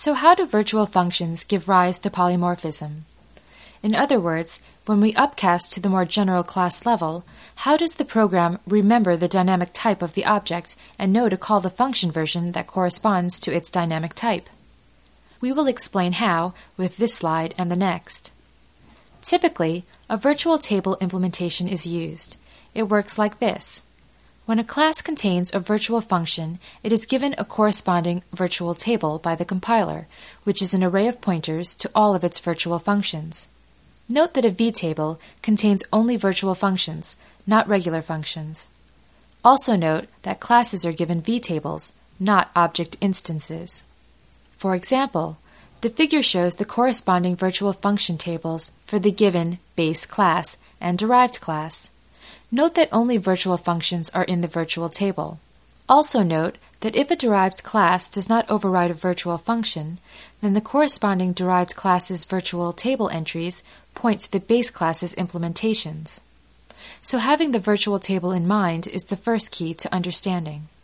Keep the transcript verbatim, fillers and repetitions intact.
So how do virtual functions give rise to polymorphism? In other words, when we upcast to the more general class level, how does the program remember the dynamic type of the object and know to call the function version that corresponds to its dynamic type? We will explain how with this slide and the next. Typically, a virtual table implementation is used. It works like this. When a class contains a virtual function, it is given a corresponding virtual table by the compiler, which is an array of pointers to all of its virtual functions. Note that a vtable contains only virtual functions, not regular functions. Also note that classes are given vtables, not object instances. For example, the figure shows the corresponding virtual function tables for the given base class and derived class. Note that only virtual functions are in the virtual table. Also note that if a derived class does not override a virtual function, then the corresponding derived class's virtual table entries point to the base class's implementations. So having the virtual table in mind is the first key to understanding.